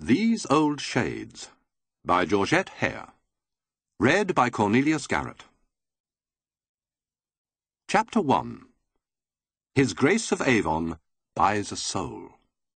These Old Shades by Georgette Heyer. Read by Cornelius Garrett. Chapter 1. His Grace of Avon buys a soul.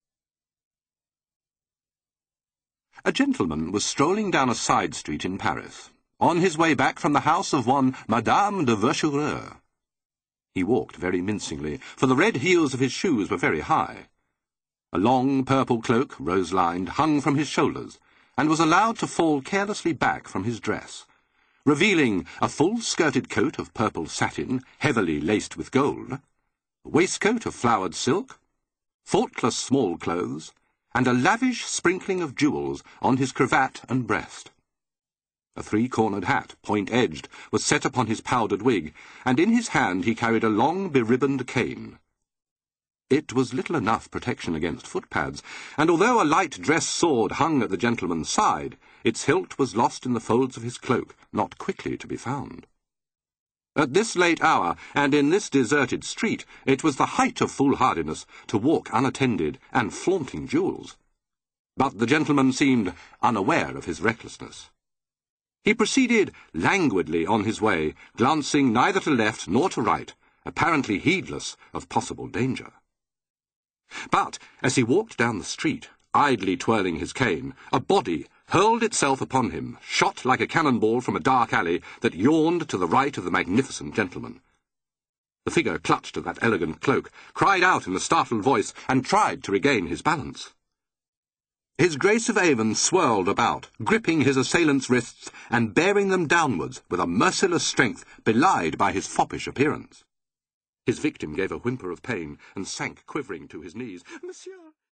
A gentleman was strolling down a side street in Paris, on his way back from the house of one Madame de Verchereau. He walked very mincingly, for the red heels of his shoes were very high. A long purple cloak, rose-lined, hung from his shoulders, and was allowed to fall carelessly back from his dress, revealing a full-skirted coat of purple satin, heavily laced with gold, a waistcoat of flowered silk, faultless small clothes, and a lavish sprinkling of jewels on his cravat and breast. A three-cornered hat, point-edged, was set upon his powdered wig, and in his hand he carried a long beribboned cane. It was little enough protection against footpads, and although a light dress sword hung at the gentleman's side, its hilt was lost in the folds of his cloak, not quickly to be found. At this late hour, and in this deserted street, it was the height of foolhardiness to walk unattended and flaunting jewels. But the gentleman seemed unaware of his recklessness. He proceeded languidly on his way, glancing neither to left nor to right, apparently heedless of possible danger. But, as he walked down the street, idly twirling his cane, a body hurled itself upon him, shot like a cannonball from a dark alley that yawned to the right of the magnificent gentleman. The figure clutched at that elegant cloak, cried out in a startled voice, and tried to regain his balance. His Grace of Avon swirled about, gripping his assailant's wrists and bearing them downwards with a merciless strength belied by his foppish appearance. His victim gave a whimper of pain and sank quivering to his knees. "Monsieur!"